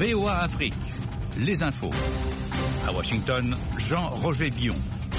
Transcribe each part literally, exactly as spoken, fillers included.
V O A Afrique, les infos. À Washington, Jean-Roger Billon.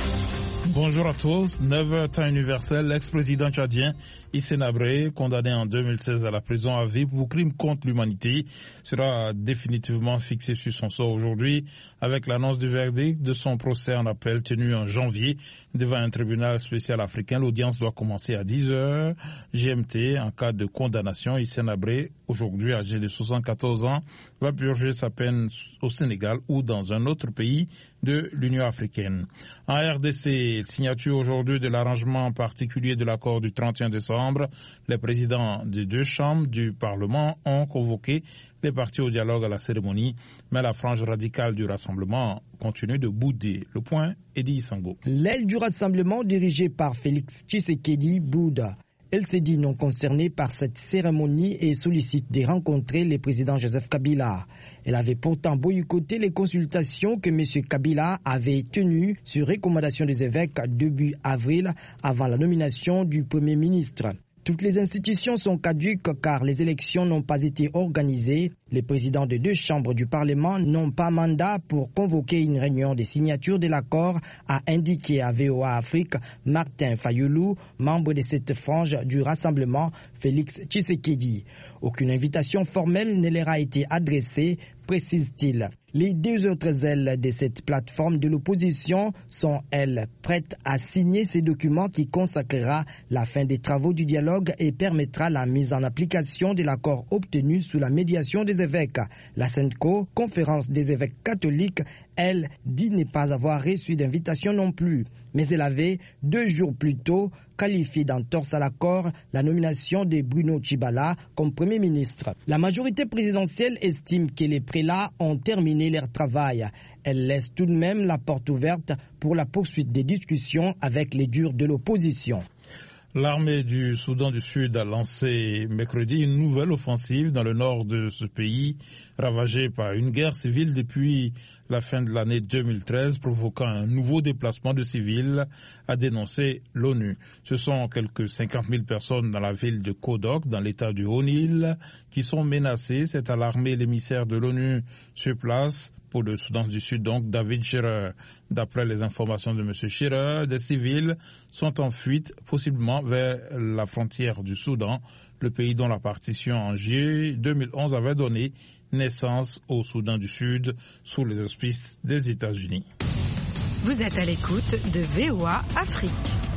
Bonjour à tous. neuf heures temps universel, l'ex-président tchadien Hissène Habré, condamné en deux mille seize à la prison à vie pour crime contre l'humanité, sera définitivement fixé sur son sort aujourd'hui avec l'annonce du verdict de son procès en appel tenu en janvier devant un tribunal spécial africain. L'audience doit commencer à dix heures G M T. En cas de condamnation, Hissène Habré, aujourd'hui âgé de soixante-quatorze ans, va purger sa peine au Sénégal ou dans un autre pays de l'Union africaine. En R D C, signature aujourd'hui de l'arrangement particulier de l'accord du trente et un décembre. Les présidents des deux chambres du Parlement ont convoqué les partis au dialogue à la cérémonie, mais la frange radicale du Rassemblement continue de bouder. Le point, Eddie Sango. L'aile du Rassemblement dirigée par Félix Tshisekedi boude. Elle s'est dit non concernée par cette cérémonie et sollicite de rencontrer le président Joseph Kabila. Elle avait pourtant boycotté les consultations que M. Kabila avait tenues sur recommandation des évêques début avril avant la nomination du Premier ministre. Toutes les institutions sont caduques car les élections n'ont pas été organisées. Les présidents des deux chambres du Parlement n'ont pas mandat pour convoquer une réunion des signatures de l'accord, a indiqué à V O A Afrique Martin Fayoulou, membre de cette frange du Rassemblement, Félix Tshisekedi. Aucune invitation formelle ne leur a été adressée, précise-t-il. Les deux autres ailes de cette plateforme de l'opposition sont, elles, prêtes à signer ces documents qui consacrera la fin des travaux du dialogue et permettra la mise en application de l'accord obtenu sous la médiation des évêques. La SENCO, conférence des évêques catholiques, elle, dit ne pas avoir reçu d'invitation non plus. Mais elle avait, deux jours plus tôt, qualifié d'entorse à l'accord la nomination de Bruno Tshibala comme Premier ministre. La majorité présidentielle estime que les prélats ont terminé leur travail. Elle laisse tout de même la porte ouverte pour la poursuite des discussions avec les durs de l'opposition. L'armée du Soudan du Sud a lancé mercredi une nouvelle offensive dans le nord de ce pays, ravagé par une guerre civile depuis la fin de l'année deux mille treize, provoquant un nouveau déplacement de civils, a dénoncé l'ONU. Ce sont quelques cinquante mille personnes dans la ville de Kodok, dans l'état du Haut-Nil, qui sont menacées. C'est alarmé l'émissaire de l'ONU sur place pour le Soudan du Sud, donc David Shearer. D'après les informations de M. Shearer, des civils sont en fuite, possiblement vers la frontière du Soudan, le pays dont la partition en juillet deux mille onze avait donné naissance au Soudan du Sud sous les auspices des États-Unis. Vous êtes à l'écoute de V O A Afrique.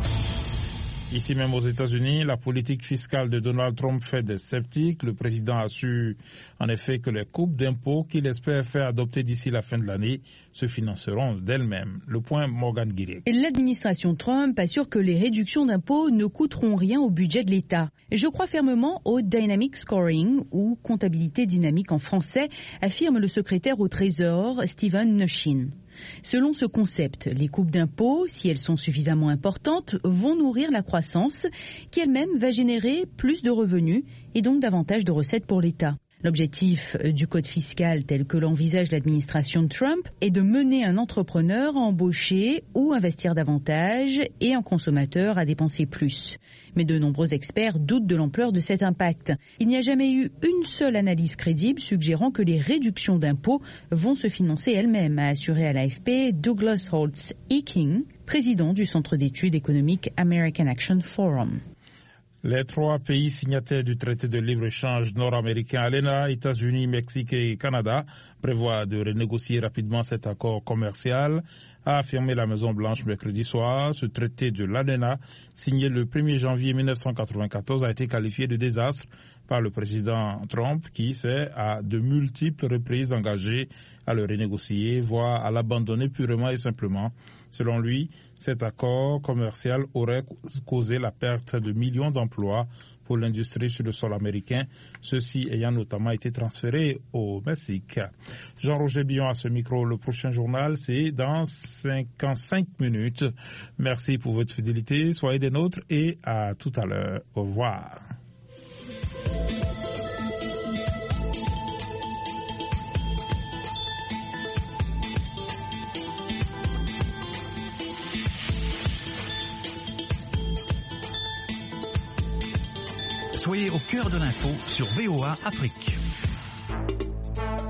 Ici même aux États-Unis, la politique fiscale de Donald Trump fait des sceptiques. Le président a su en effet que les coupes d'impôts qu'il espère faire adopter d'ici la fin de l'année se financeront d'elles-mêmes. Le point, Morgan Guirec. L'administration Trump assure que les réductions d'impôts ne coûteront rien au budget de l'État. Je crois fermement au dynamic scoring, ou comptabilité dynamique en français, affirme le secrétaire au Trésor, Steven Mnuchin. Selon ce concept, les coupes d'impôts, si elles sont suffisamment importantes, vont nourrir la croissance, qui elle-même va générer plus de revenus et donc davantage de recettes pour l'État. L'objectif du code fiscal tel que l'envisage l'administration de Trump est de mener un entrepreneur à embaucher ou investir davantage et un consommateur à dépenser plus. Mais de nombreux experts doutent de l'ampleur de cet impact. Il n'y a jamais eu une seule analyse crédible suggérant que les réductions d'impôts vont se financer elles-mêmes, a assuré à l'A F P Douglas Holtz-Eking, président du Centre d'études économiques American Action Forum. Les trois pays signataires du traité de libre-échange nord-américain A L E N A, États-Unis, Mexique et Canada, prévoient de renégocier rapidement cet accord commercial, a affirmé la Maison-Blanche mercredi soir. Ce traité de l'A L E N A, signé le premier janvier mille neuf cent quatre-vingt-quatorze, a été qualifié de désastre par le président Trump, qui s'est à de multiples reprises engagé à le renégocier, voire à l'abandonner purement et simplement. Selon lui, cet accord commercial aurait causé la perte de millions d'emplois pour l'industrie sur le sol américain, ceux-ci ayant notamment été transférés au Mexique. Jean-Roger Billon à ce micro. Le prochain journal, c'est dans cinquante-cinq minutes. Merci pour votre fidélité. Soyez des nôtres et à tout à l'heure. Au revoir. Soyez au cœur de l'info sur V O A Afrique.